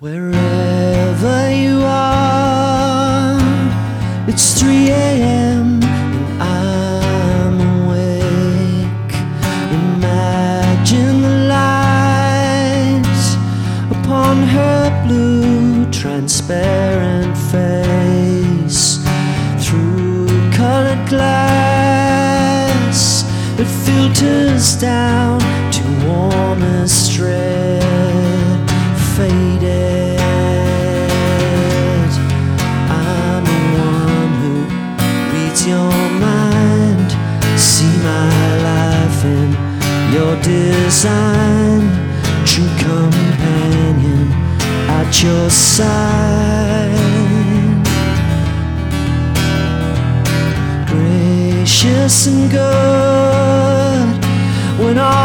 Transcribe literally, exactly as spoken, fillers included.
Wherever you are, it's three a m and I'm awake. Imagine the lights upon her blue, transparent face. Through colored glass, it filters down to warmest red, faded. I'm the one who reads your mind. See my life in your design. True companion at your side. Gracious and good when all